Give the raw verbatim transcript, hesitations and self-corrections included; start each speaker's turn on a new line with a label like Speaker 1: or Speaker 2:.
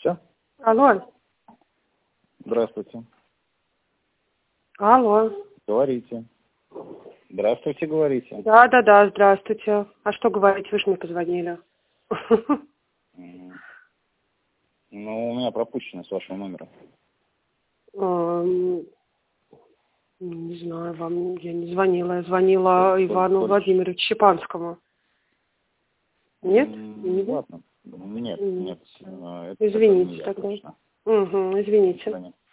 Speaker 1: Все?
Speaker 2: Алло.
Speaker 1: Здравствуйте.
Speaker 2: Алло.
Speaker 1: Говорите. Здравствуйте, говорите.
Speaker 2: Да, да, да, здравствуйте. А что говорить? Вы же мне позвонили.
Speaker 1: Мгм. Ну, у меня пропущено с вашего номера.
Speaker 2: Эм, Не знаю, вам я не звонила. Я звонила
Speaker 1: Сколько-
Speaker 2: Ивану
Speaker 1: сколько?
Speaker 2: Владимировичу Щепанскому. Нет?
Speaker 1: М,
Speaker 2: Не видно?
Speaker 1: Ладно. Нет,
Speaker 2: М.
Speaker 1: нет. э, Это, это не
Speaker 2: Извините
Speaker 1: я
Speaker 2: тогда.
Speaker 1: точно.
Speaker 2: Угу,
Speaker 1: До
Speaker 2: извините.
Speaker 1: свидания.